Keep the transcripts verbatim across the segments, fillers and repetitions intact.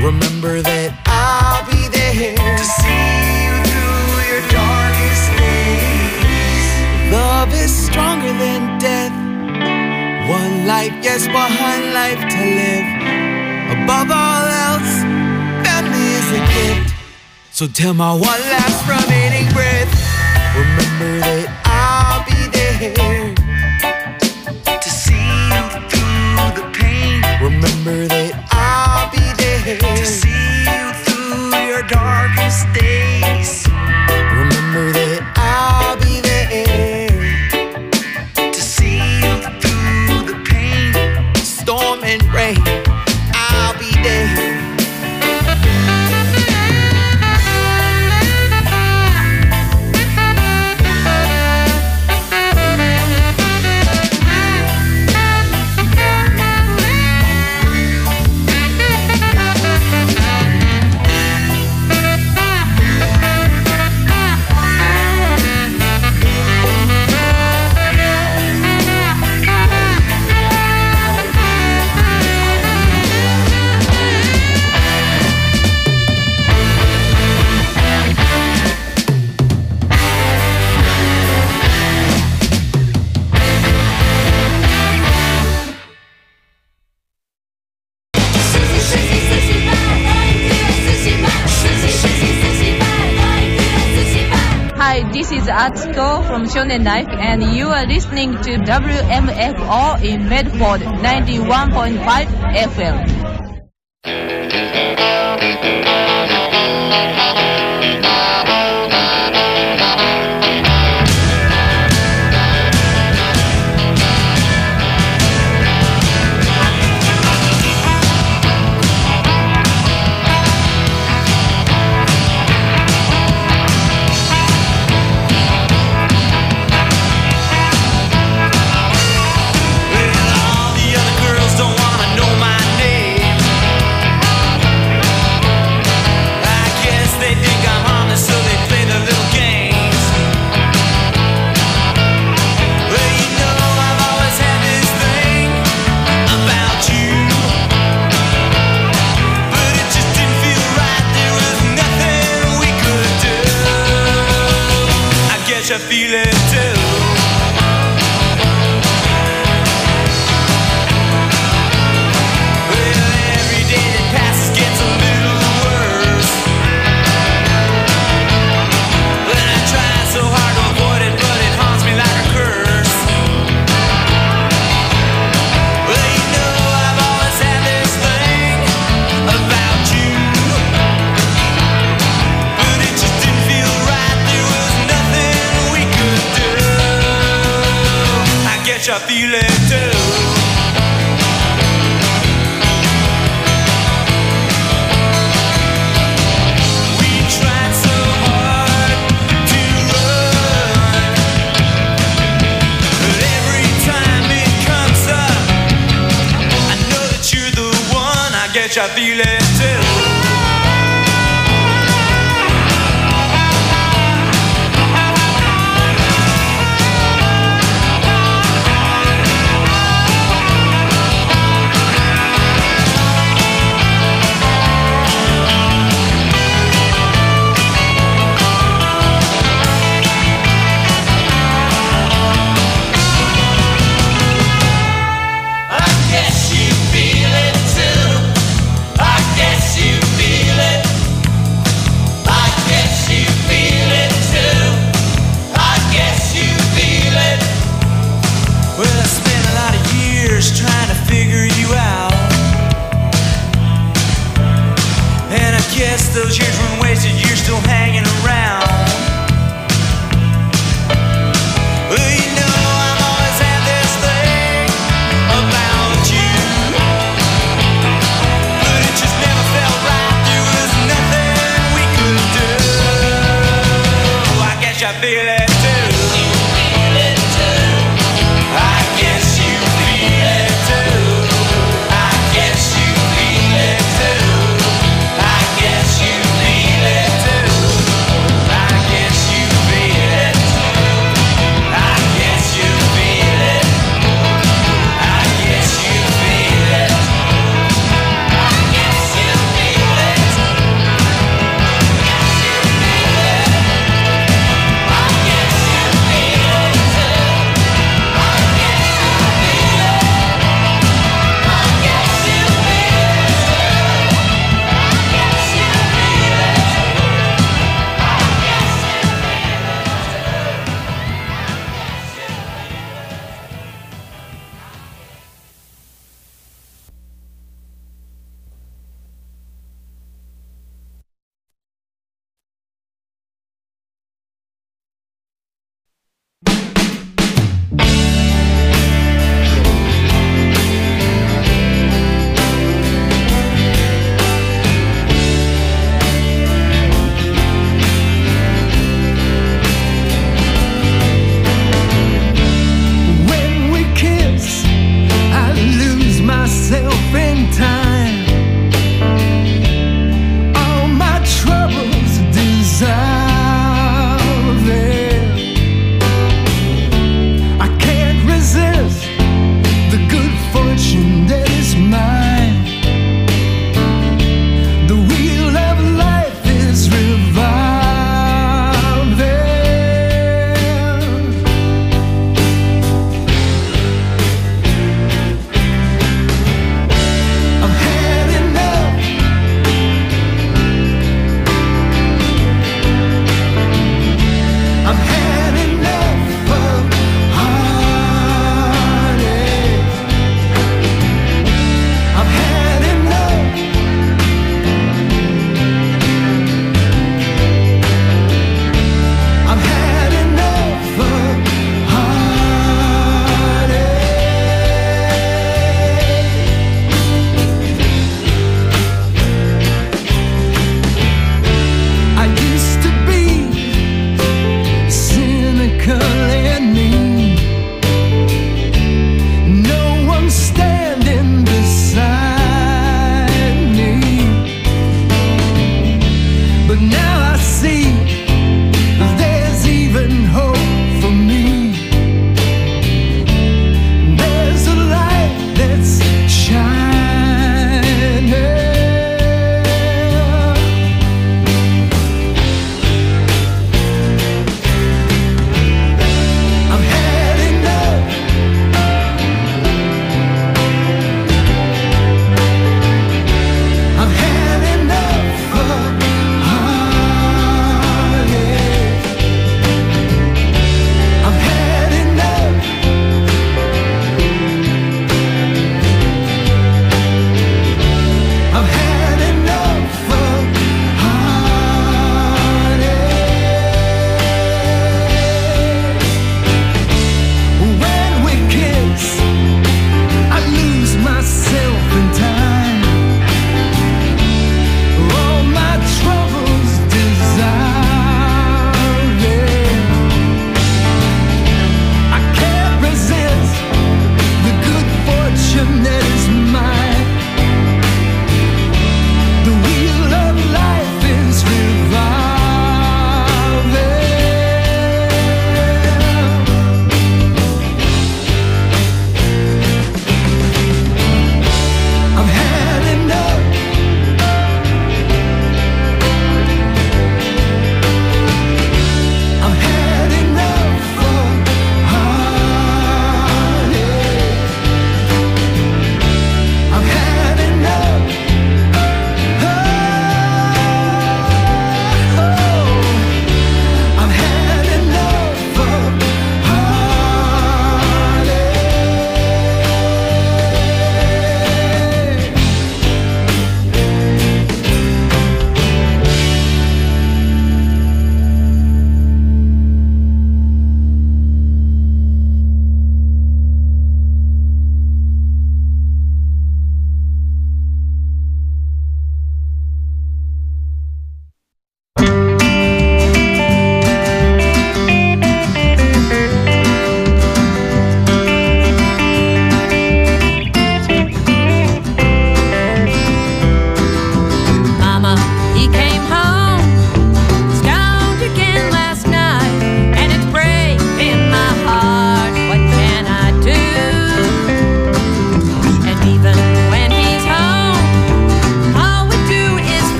Remember that I'll be there to see you through your darkest days. Love is stronger than death. One life, yes, one life to live. Above all else, family is a gift. So till my one last remaining breath, remember that I'll be there to see you through the pain. Remember that I'll be there to see you through your darkest days. Remember that I'll be there to see you through the pain. Storm and rain, I'll be there. This is Atsuko from Shonen Life, and you are listening to W M F O in Medford ninety-one point five F M. I feel it too. Well, every day that passes gets a little worse. But I try so hard to avoid it, but it haunts me like a curse. Well, you know I've always had this thing about you, but it just didn't feel right. There was nothing I feel it too. We tried so hard to run, but every time it comes up, I know that you're the one. I guess I feel it too. I guess you feel it too. I guess you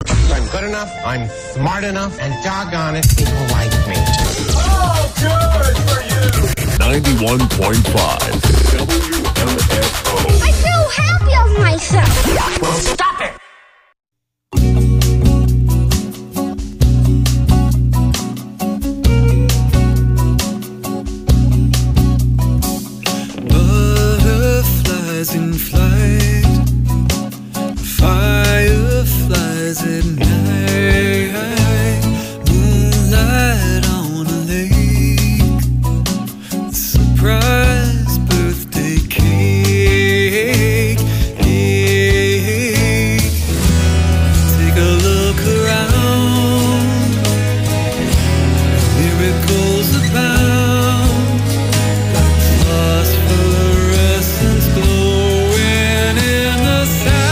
I'm good enough, I'm smart enough, and doggone it, people like me. Oh, good for you! ninety-one point five W M F O. I feel happy of myself. Well, stop it! Butterflies in flight, fireflies at night, moonlight on a lake, surprise birthday cake. Take a look around, miracles abound, phosphorescence glowing in the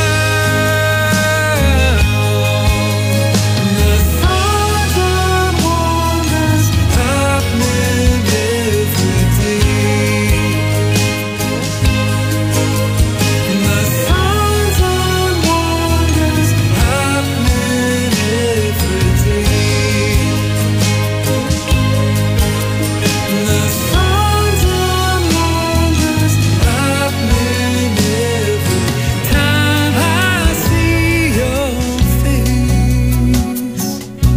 sound. The signs and wonders happening every day. The signs and wonders happening every day. The signs and wonders happening every time I see your face.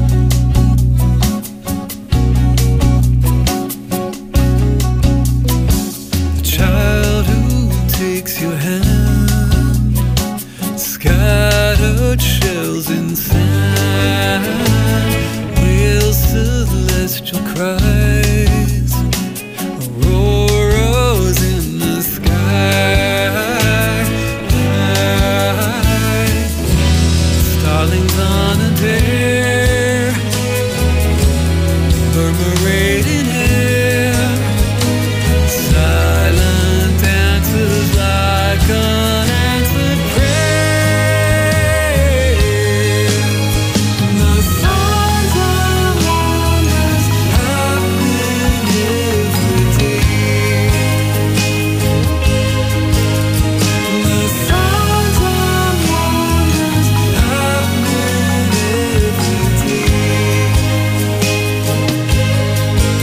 The child who takes your hand, scattered shells in sand, real celestial cries, auroras in the sky, starlings on a dare, murmurating air, silent dances like unanswered prayer. The signs and wonders happening every day. The signs and wonders happening every day.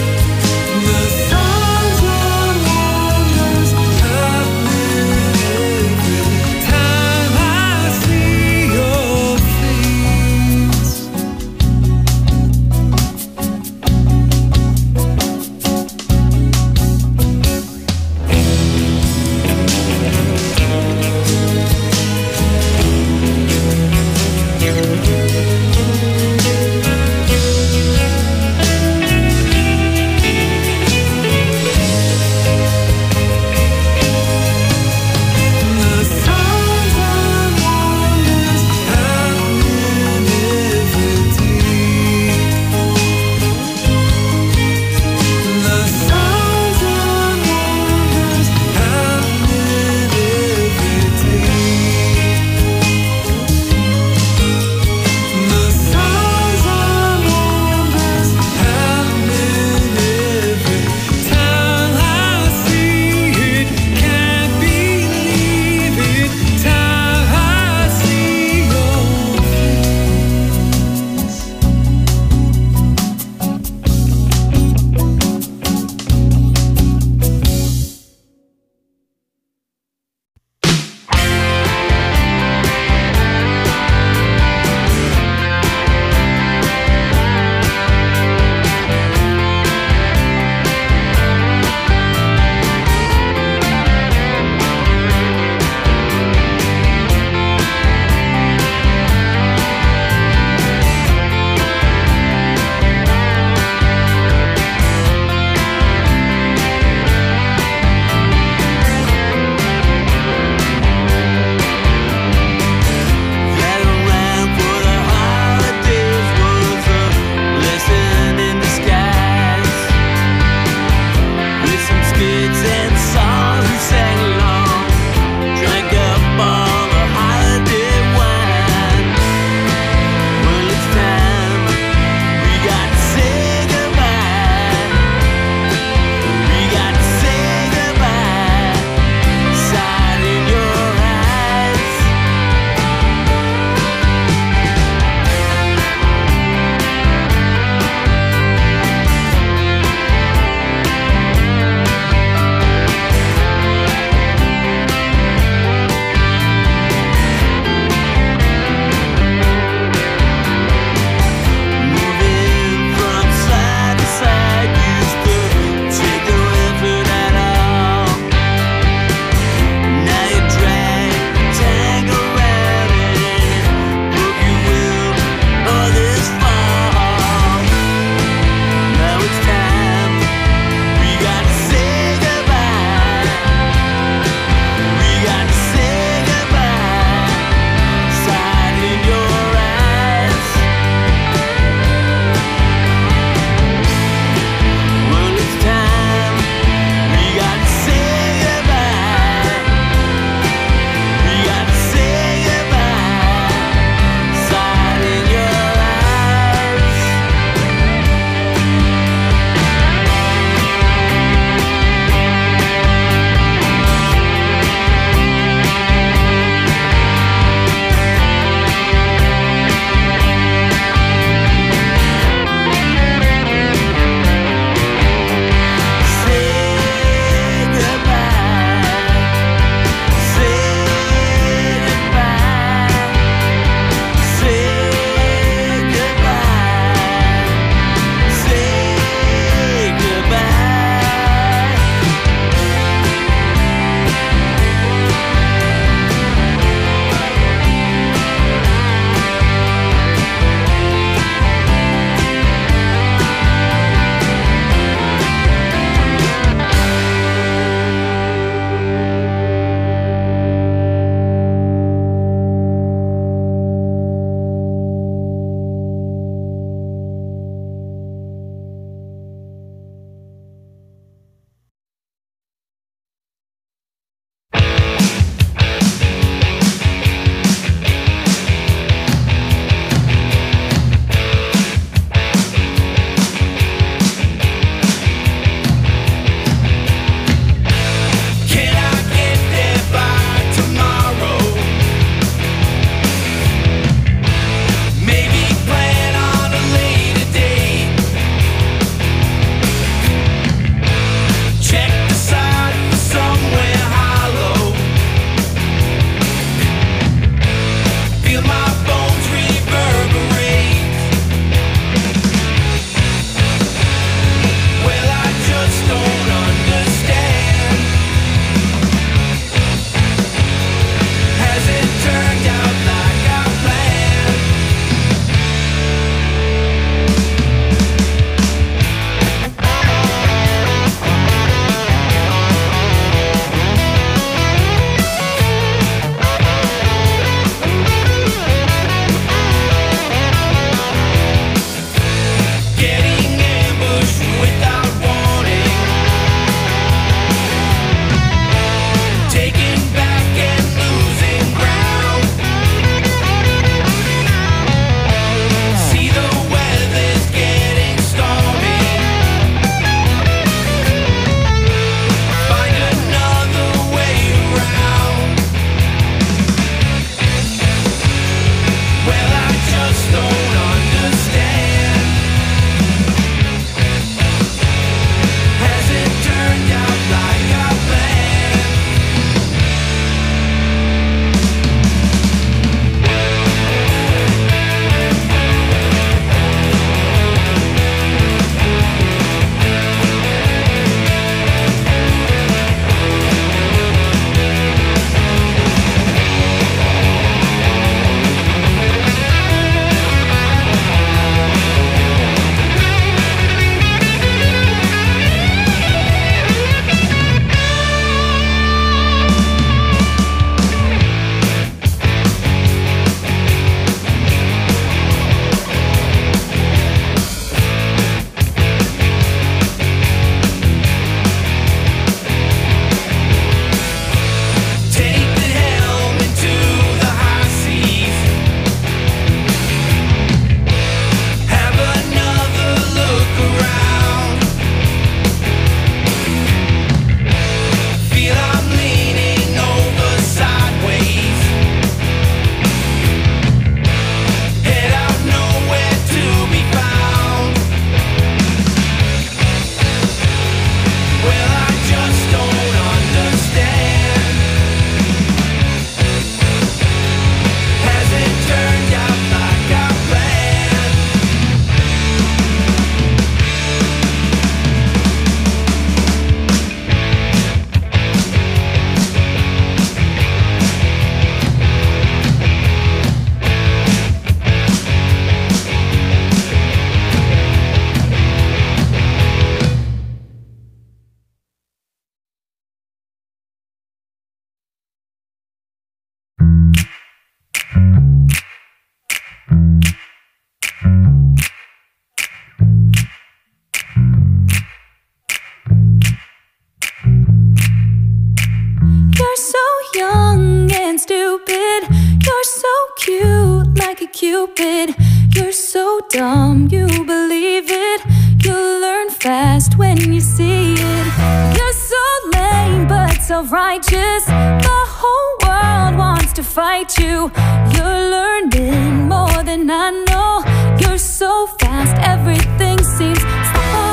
Cupid, you're so dumb, you believe it. You'll learn fast when you see it. You're so lame but self-righteous. The whole world wants to fight you. You're learning more than I know. You're so fast, everything seems slow.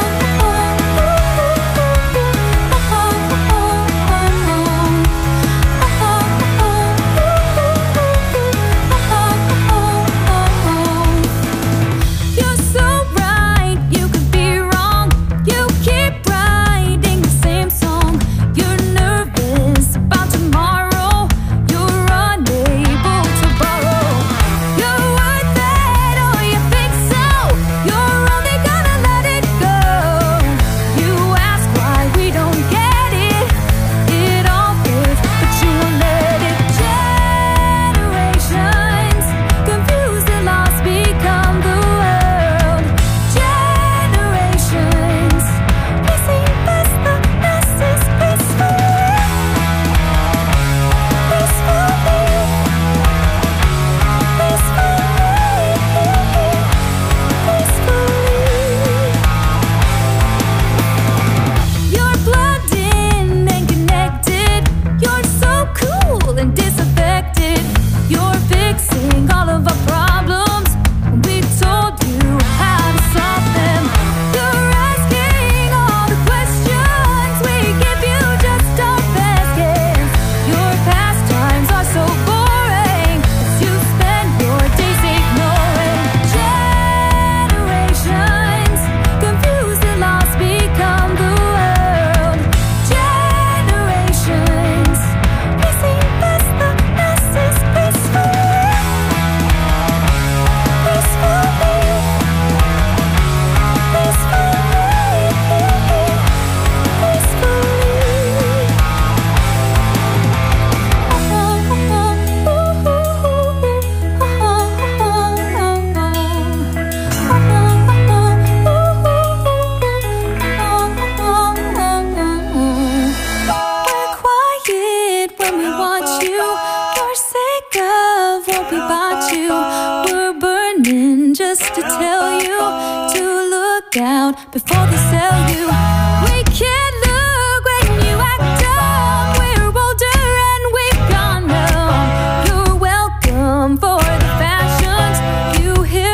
Before they sell you, we can't look when you act dumb. We're older and we've gone numb. You're welcome for the fashions you hear.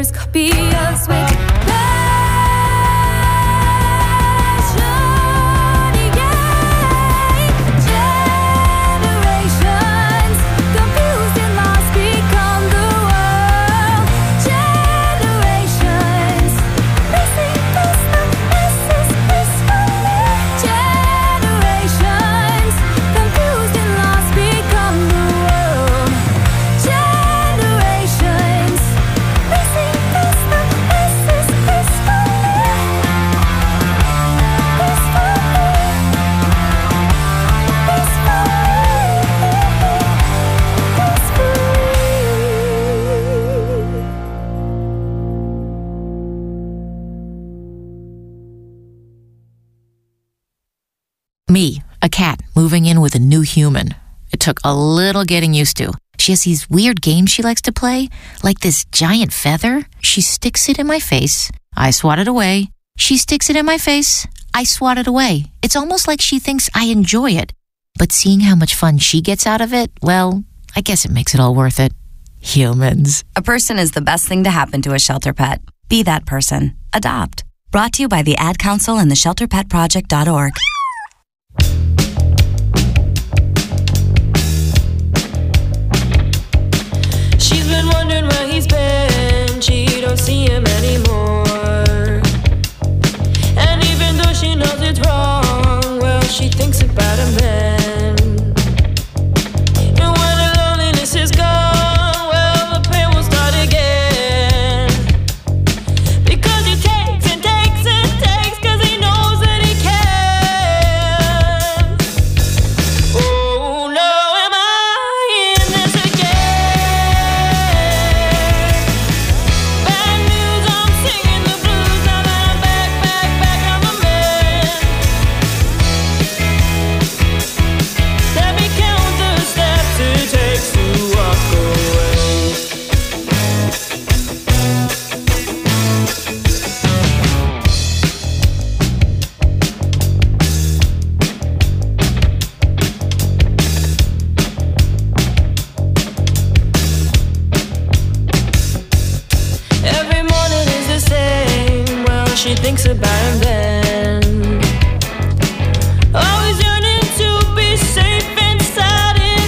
universe copy us with Me, a cat, moving in with a new human. It took a little getting used to. She has these weird games she likes to play, like this giant feather. She sticks it in my face. I swat it away. She sticks it in my face. I swat it away. It's almost like she thinks I enjoy it. But seeing how much fun she gets out of it, well, I guess it makes it all worth it. Humans. A person is the best thing to happen to a shelter pet. Be that person. Adopt. Brought to you by the Ad Council and the shelter pet project dot org. She's been wondering where he's been. She don't see him anymore. And even though she knows it's wrong, well, she thinks about him then. And when the loneliness is gone, well, the pain will start again. Because he takes and takes and takes, cause he knows that he can. Oh no, am I in this again? Bad news, I'm singing the blues now that I'm back, back, back on the mend. Let me count the steps it takes to walk away. Every morning is the same. Well, she thinks about him then. Always yearning to be safe inside his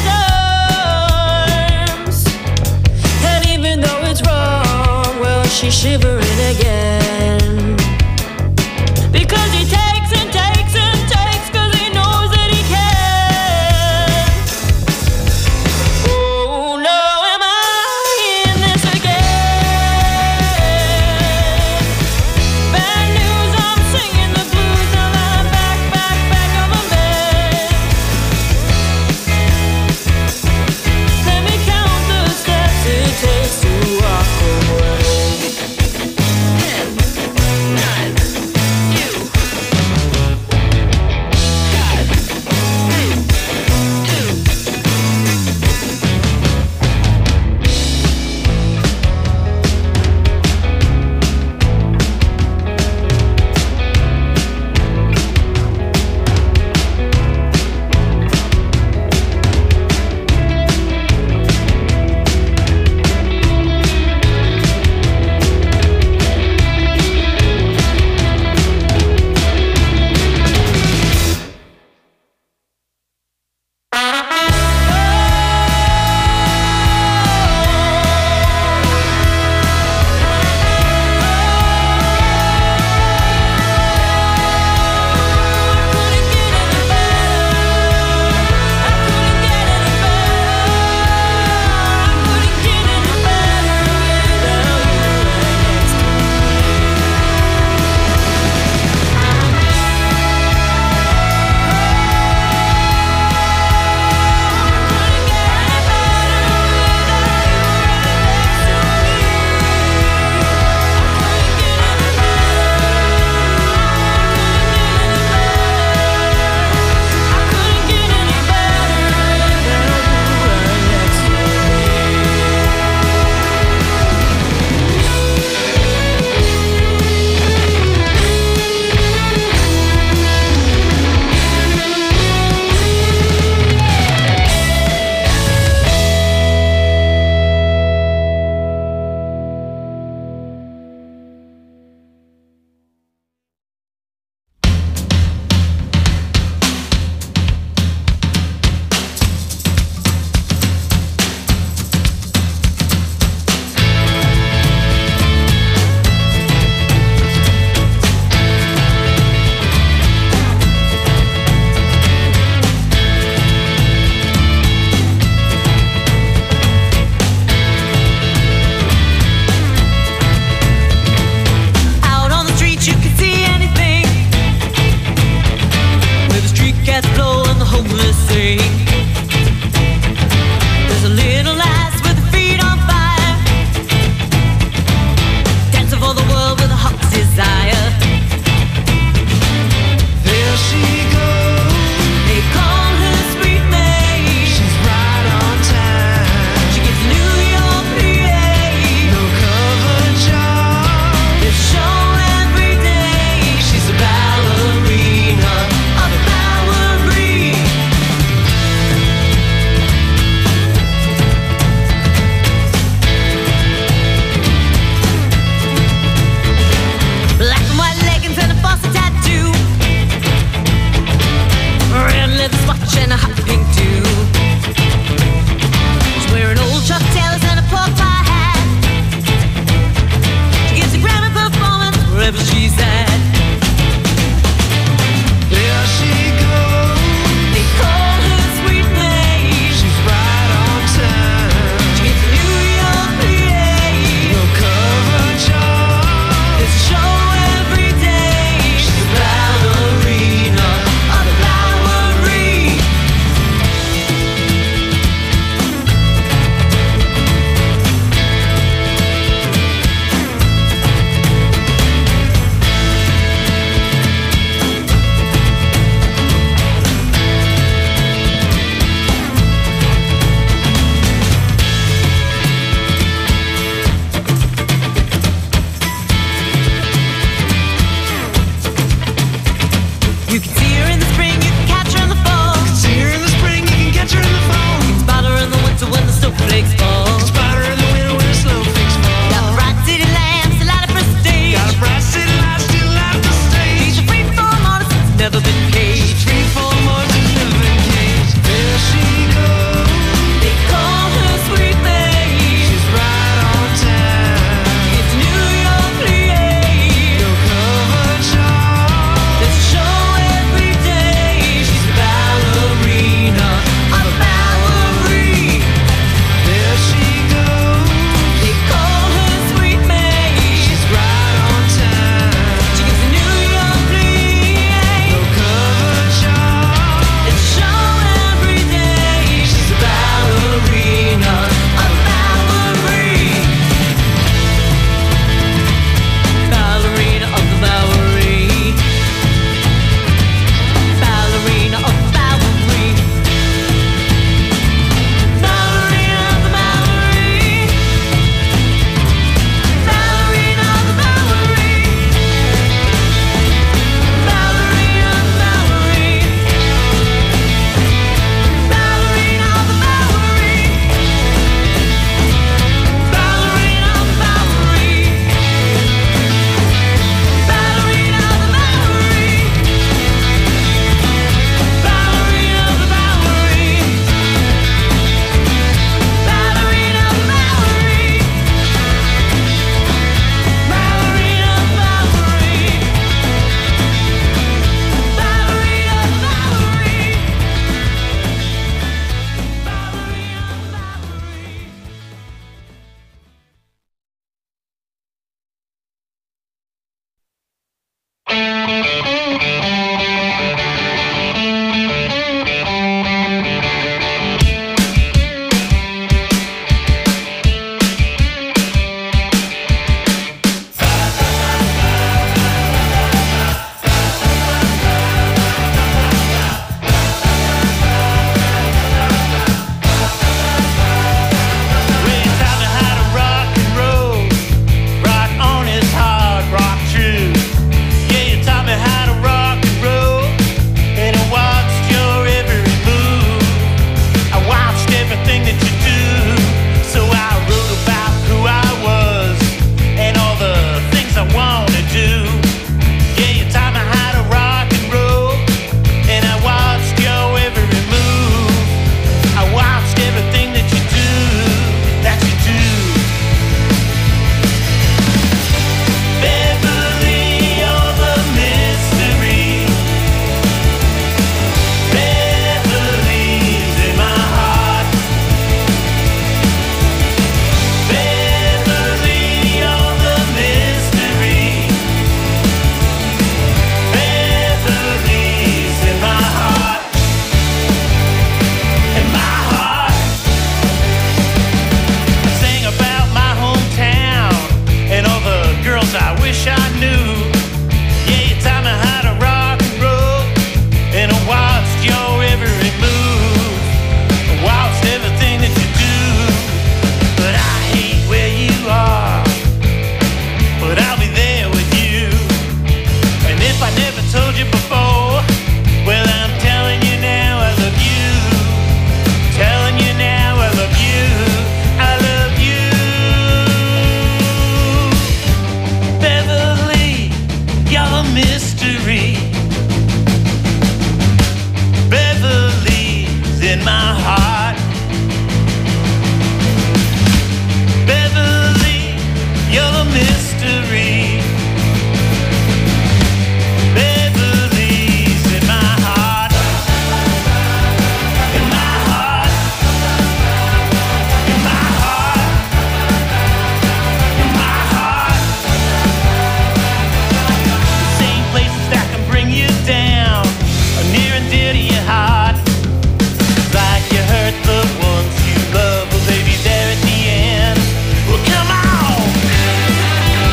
arms. And even though it's wrong, well, she's shivering again. Because he takes and takes and takes, cause he knows that he can. Oh no, am I in this again? Bad news, I'm singing the blues now that I'm back, back, back on the mend. Let me count the steps it takes to walk away. mystery. Beverly's in my heart, in my heart, in my heart, in my heart. The same places that can bring you down are near and dear to your heart. Like you hurt the ones you love, well baby, there at the end. Well, come on!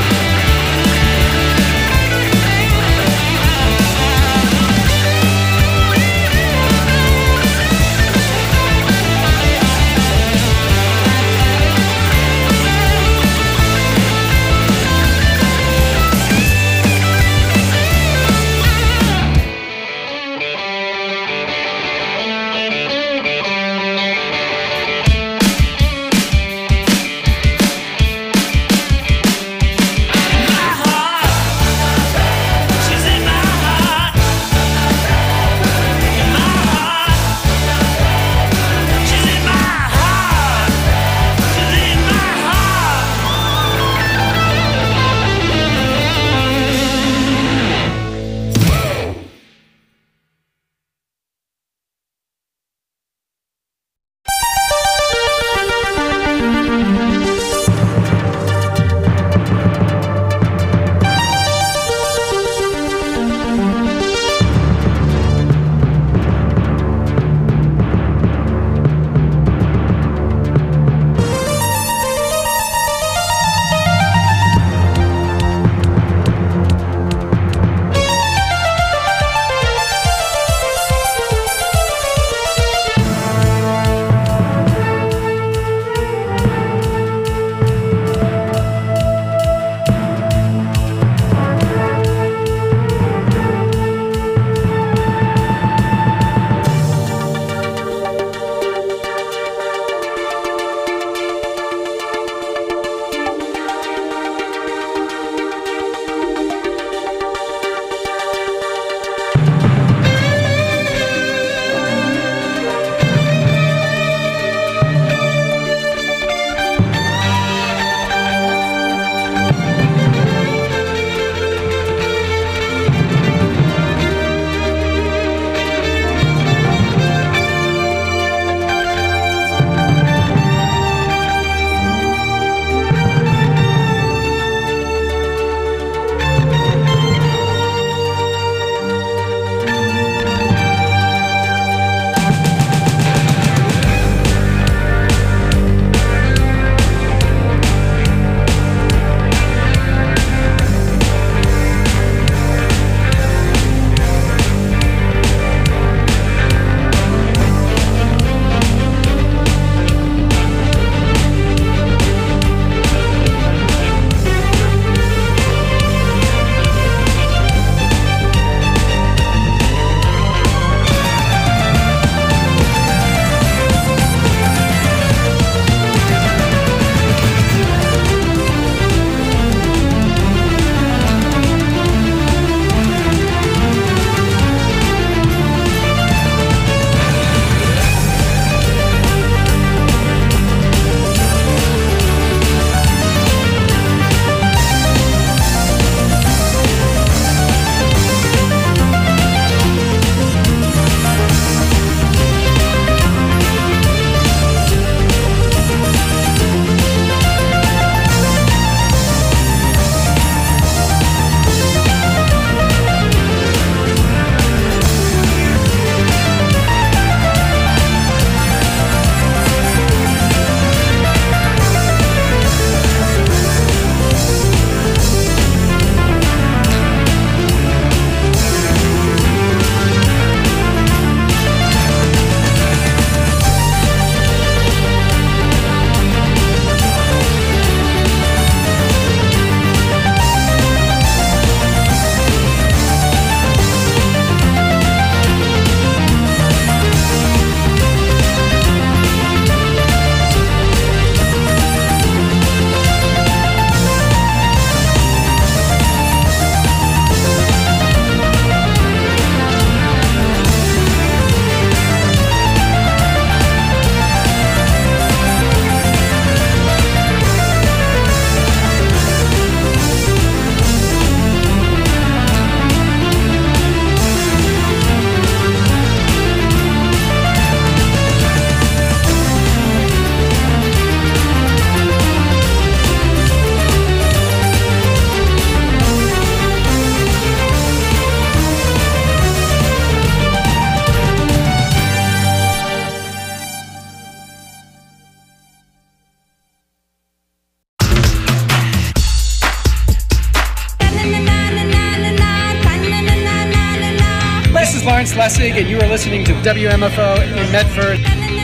Lawrence Lessig, and you are listening to W M F O in Medford.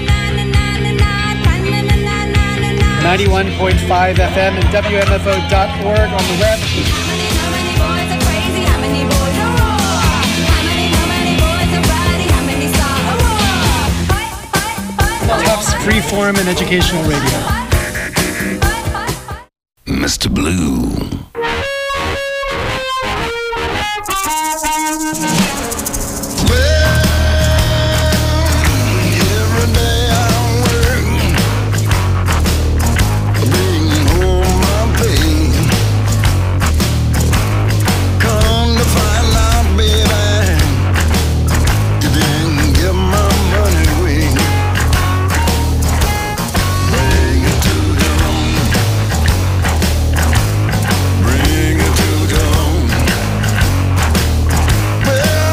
ninety-one point five F M and W M F O dot org on the web. Tufts Freeform and Educational Radio. Mister Blue. Bring it to the home. Well,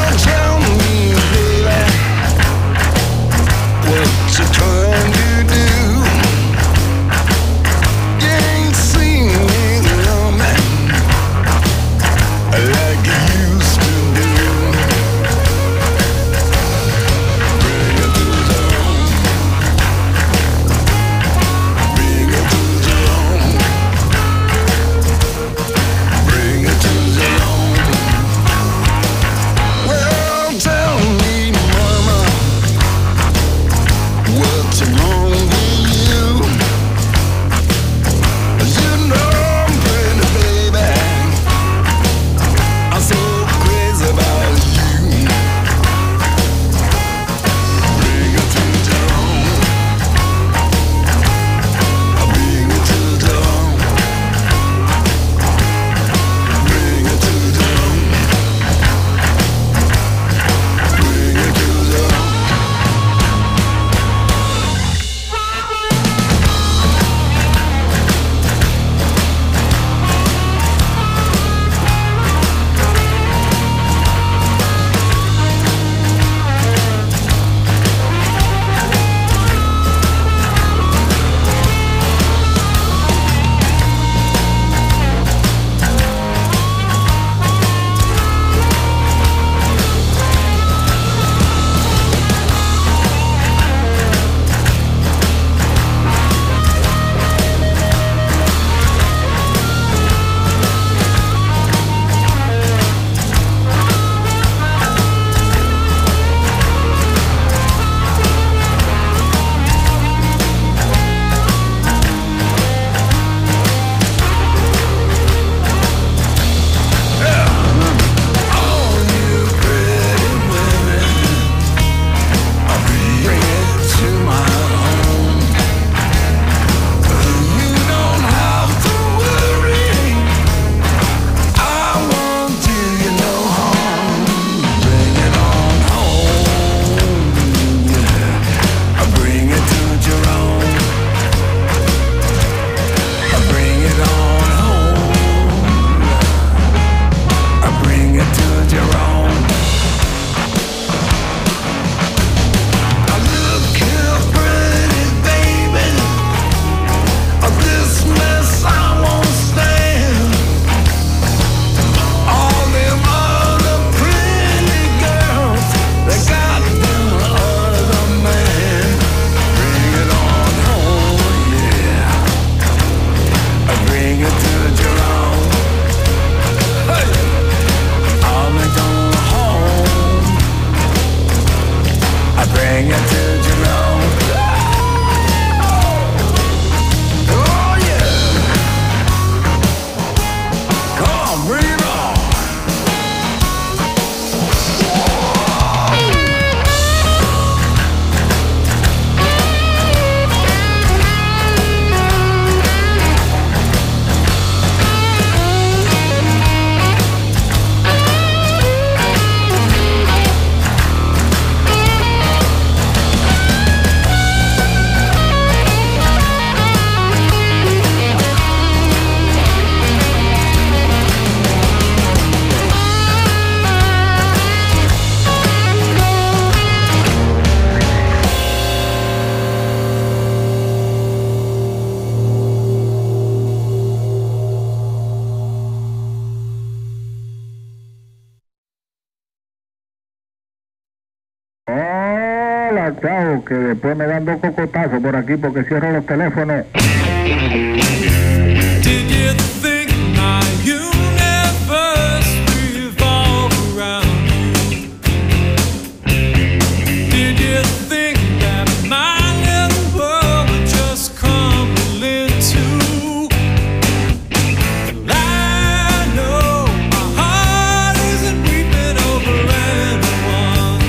ya, chao, que después me dan dos cocotazos por aquí porque cierro los teléfonos. Did you think my universe revolved around you? Did you think that my little world would just crumble into? I know my heart isn't weeping over anyone.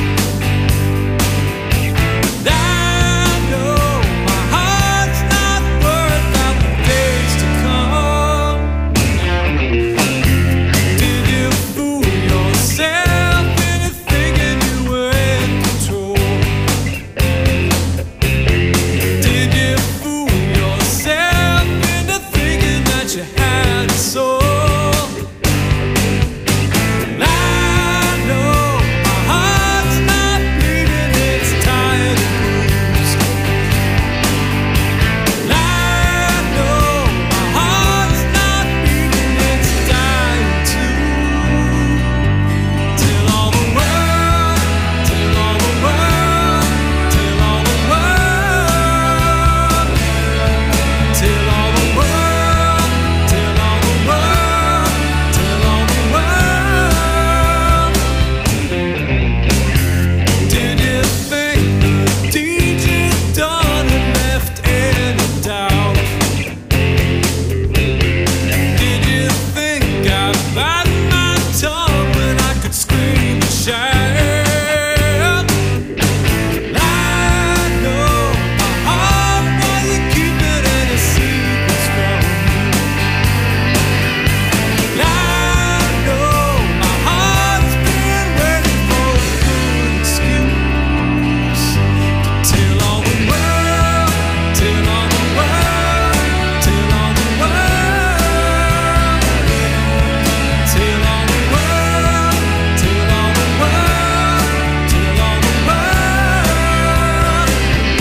And I know my heart's not worried about the days to come. Did you fool yourself into thinking you were in control? Did you fool yourself into thinking that you had a soul? And I know my heart's not bleeding, it's tired and bruised. And I know my heart's not beating, it's dying too. Till all the world, till all the world, till all the world, till all the world, till all the world, till all the world. Did you think the deed you'd done had left any doubt? Did you think I bite my tongue when I could scream and shout? I know my heart wasn't keeping any secrets from me. I know my heart's been waiting for a good excuse. Till all the world, till all the world, till all the world, till all the world, till all the world, till all the world.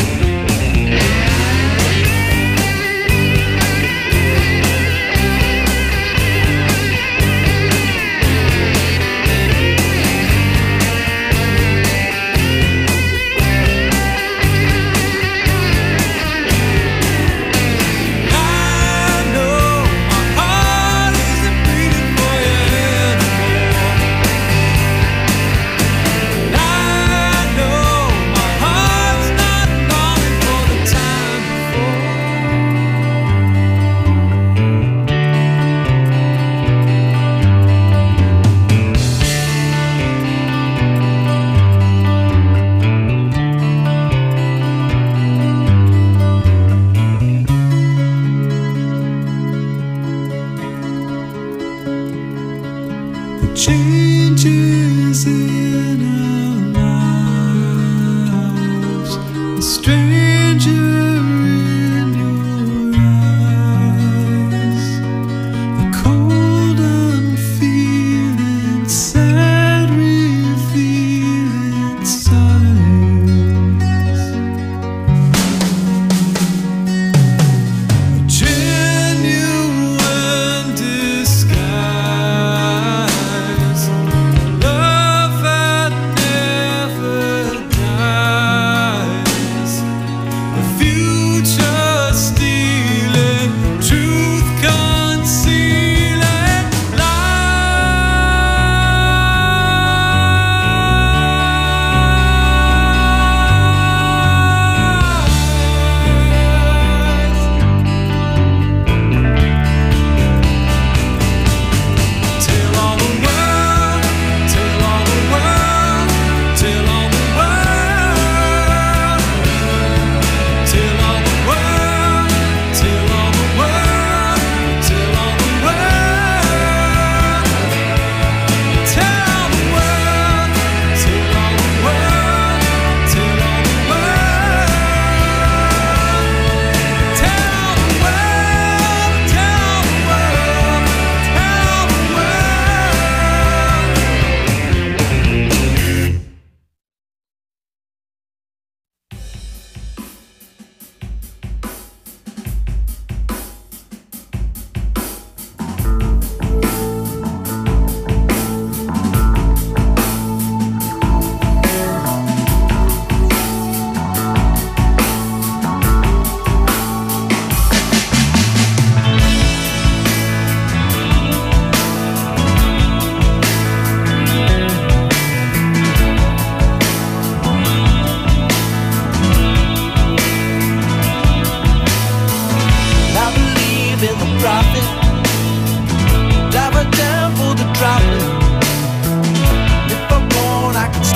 I know my heart isn't beating for you anymore. I know my heart's not longing for the time before. The changes in our lives, the stranger in your eyes, the cold unfeeling, sad revealing signs, a genuine disguise, love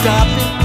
stop it.